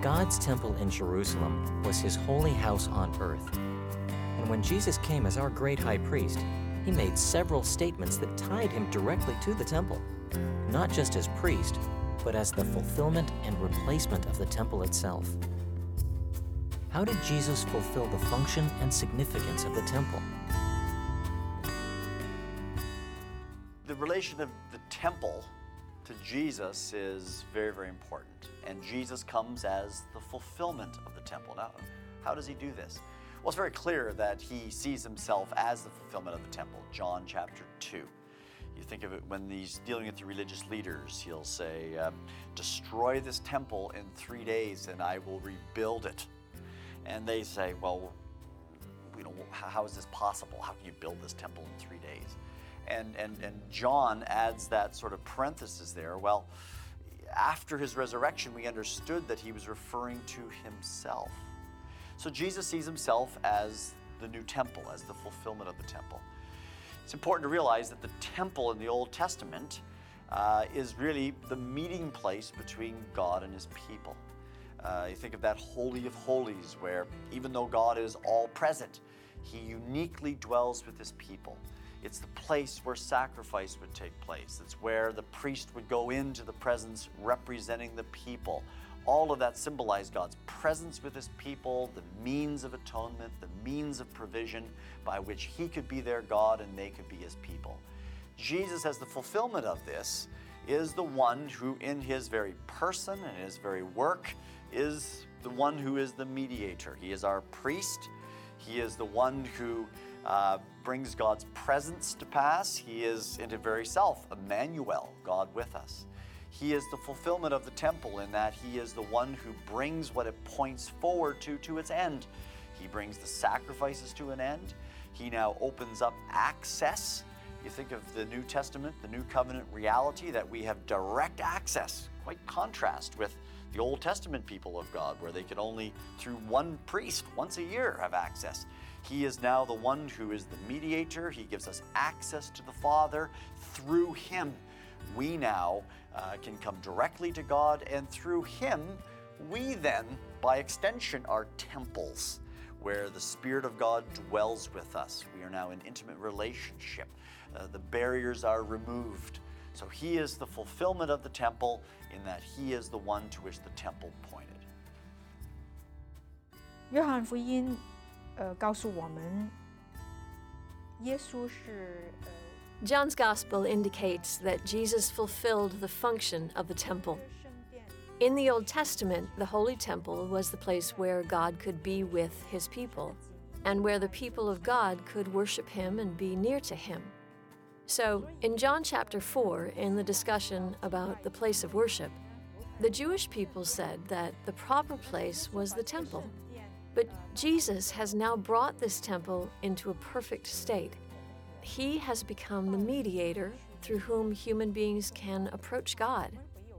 God's temple in Jerusalem was his holy house on earth. And when Jesus came as our great high priest, he made several statements that tied him directly to the temple, not just as priest, but as the fulfillment and replacement of the temple itself. How did Jesus fulfill the function and significance of the temple? The relation of the temple to Jesus is very, very important. And Jesus comes as the fulfillment of the temple. Now, how does he do this? Well, it's very clear that he sees himself as the fulfillment of the temple. John chapter 2. You think of it when he's dealing with the religious leaders, he'll say, destroy this temple in 3 days and I will rebuild it. And they say, well, how is this possible? How can you build this temple in 3 days? And John adds that sort of parenthesis there. Well, after his resurrection, we understood that he was referring to himself. So Jesus sees himself as the new temple, as the fulfillment of the temple. It's important to realize that the temple in the Old Testament is really the meeting place between God and his people. You think of that Holy of Holies, where even though God is all present, he uniquely dwells with his people. It's the place where sacrifice would take place. It's where the priest would go into the presence representing the people. All of that symbolized God's presence with his people, the means of atonement, the means of provision by which he could be their God and they could be his people. Jesus, as the fulfillment of this, is the one who in his very person and his very work is the one who is the mediator. He is our priest. He is the one who brings God's presence to pass. He is in his very self, Emmanuel, God with us. He is the fulfillment of the temple in that he is the one who brings what it points forward to its end. He brings the sacrifices to an end. He now opens up access. You think of the New Testament, the New Covenant reality that we have direct access, quite contrast with the Old Testament people of God, where they could only through one priest once a year have access. He is now the one who is the mediator. He gives us access to the Father. Through him, we now can come directly to God, and through him, we then, by extension, are temples where the Spirit of God dwells with us. We are now in intimate relationship. The barriers are removed. So he is the fulfillment of the temple in that he is the one to which the temple pointed. 约翰福音告诉我们，耶稣是 John's Gospel indicates that Jesus fulfilled the function of the temple. In the Old Testament, the Holy Temple was the place where God could be with his people, and where the people of God could worship him and be near to him. So, in John chapter 4, in the discussion about the place of worship, the Jewish people said that the proper place was the temple. But Jesus has now brought this temple into a perfect state. He has become the mediator through whom human beings can approach God.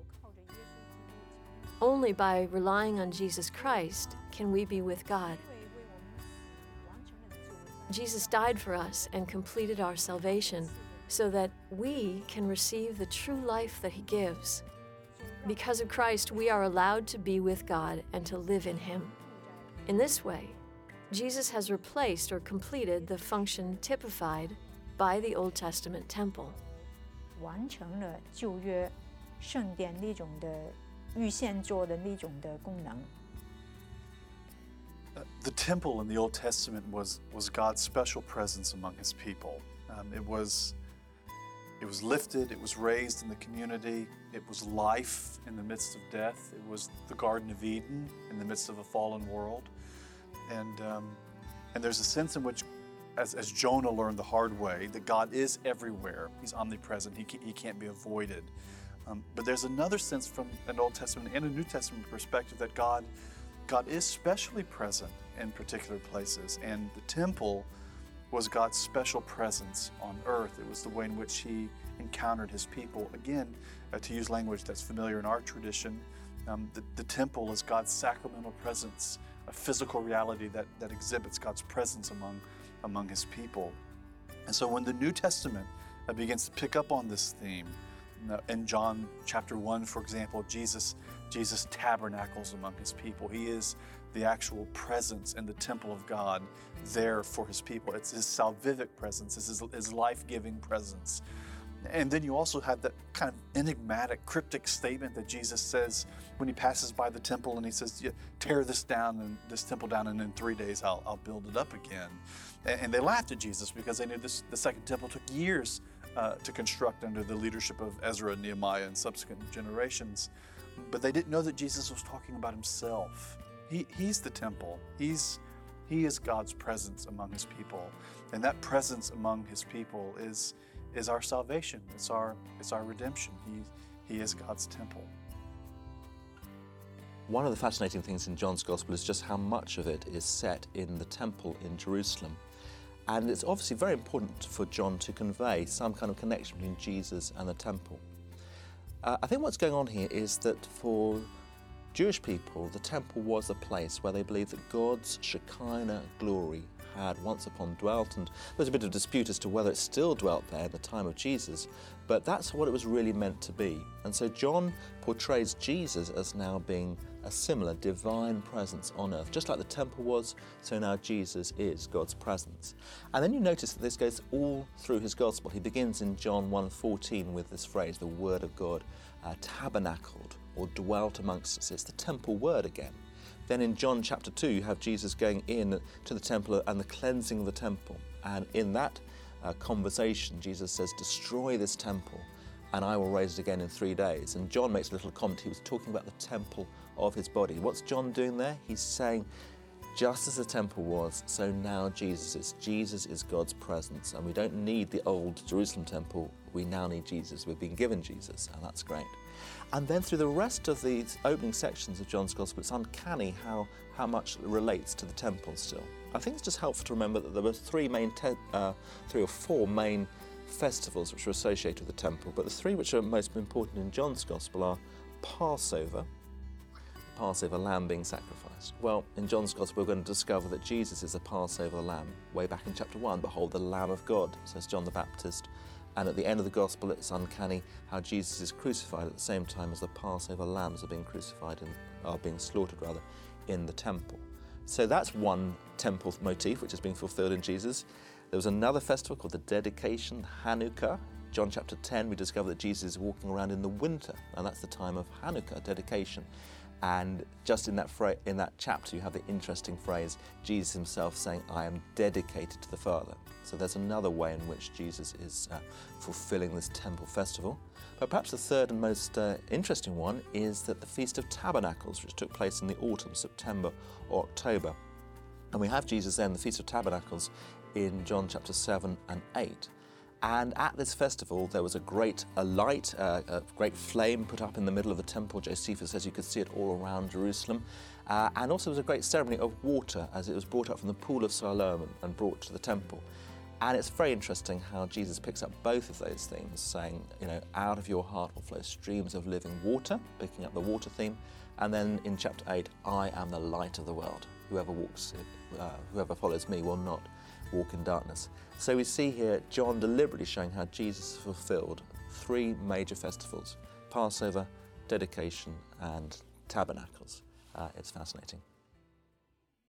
Only by relying on Jesus Christ can we be with God. Jesus died for us and completed our salvation so that we can receive the true life that he gives. Because of Christ, we are allowed to be with God and to live in him. In this way, Jesus has replaced or completed the function typified by the Old Testament temple. 完成了旧约圣殿那种的预先做的那种的功能。 The temple in the Old Testament was God's special presence among his people. It was lifted, it was raised in the community, it was life in the midst of death, it was the Garden of Eden in the midst of a fallen world. And there's a sense in which, as Jonah learned the hard way, that God is everywhere. He's omnipresent, he can't be avoided. But there's another sense from an Old Testament and a New Testament perspective that God is specially present in particular places, and the temple was God's special presence on earth. It was the way in which he encountered his people. Again, to use language that's familiar in our tradition, the temple is God's sacramental presence, a physical reality that exhibits God's presence among his people. And so when the New Testament begins to pick up on this theme, In John chapter 1, for example, Jesus tabernacles among his people. He is the actual presence in the temple of God there for his people. It's his salvific presence, it's his life-giving presence. And then you also have that kind of enigmatic, cryptic statement that Jesus says when he passes by the temple, and he says, tear this temple down, and in 3 days I'll build it up again. And they laughed at Jesus because they knew the second temple took years to construct under the leadership of Ezra and Nehemiah and subsequent generations. But they didn't know that Jesus was talking about himself. He's the temple. He is God's presence among his people. And that presence among his people is our salvation. It's our redemption. He is God's temple. One of the fascinating things in John's Gospel is just how much of it is set in the temple in Jerusalem. And it's obviously very important for John to convey some kind of connection between Jesus and the temple. I think what's going on here is that for Jewish people, the temple was a place where they believed that God's Shekinah glory had once upon dwelt, and there's a bit of dispute as to whether it still dwelt there in the time of Jesus, but that's what it was really meant to be. And so John portrays Jesus as now being a similar divine presence on earth. Just like the temple was, so now Jesus is God's presence. And then you notice that this goes all through his gospel. He begins in John 1:14 with this phrase, the word of God tabernacled or dwelt amongst us. It's the temple word again. Then in John chapter 2, you have Jesus going in to the temple and the cleansing of the temple. And in that conversation, Jesus says, destroy this temple and I will raise it again in 3 days. And John makes a little comment. He was talking about the temple of his body. What's John doing there? He's saying, just as the temple was, so now Jesus is. Jesus is God's presence. And we don't need the old Jerusalem temple. We now need Jesus. We've been given Jesus, and that's great. And then through the rest of the opening sections of John's Gospel, it's uncanny how much it relates to the temple still. I think it's just helpful to remember that there were three or four main festivals which are associated with the temple, but the three which are most important in John's Gospel are Passover, the Passover lamb being sacrificed. Well, in John's Gospel we're going to discover that Jesus is a Passover lamb. Way back in chapter 1, behold the Lamb of God, says John the Baptist. And at the end of the Gospel, it's uncanny how Jesus is crucified at the same time as the Passover lambs are being slaughtered in the temple. So that's one temple motif which is being fulfilled in Jesus. There was another festival called the dedication, Hanukkah. John chapter 10, we discover that Jesus is walking around in the winter, and that's the time of Hanukkah, dedication. And just in that chapter, you have the interesting phrase, Jesus himself saying, I am dedicated to the Father. So there's another way in which Jesus is fulfilling this temple festival. But perhaps the third and most interesting one is that the Feast of Tabernacles, which took place in the autumn, September or October. And we have Jesus then, the Feast of Tabernacles, in John chapter 7 and 8. And at this festival, there was a great flame put up in the middle of the temple. Josephus says you could see it all around Jerusalem. And also there was a great ceremony of water as it was brought up from the pool of Siloam and brought to the temple. And it's very interesting how Jesus picks up both of those themes, saying, out of your heart will flow streams of living water, picking up the water theme. And then in chapter 8, I am the light of the world. Whoever follows me will not walk in darkness. So we see here John deliberately showing how Jesus fulfilled three major festivals: Passover, dedication, and tabernacles. It's fascinating.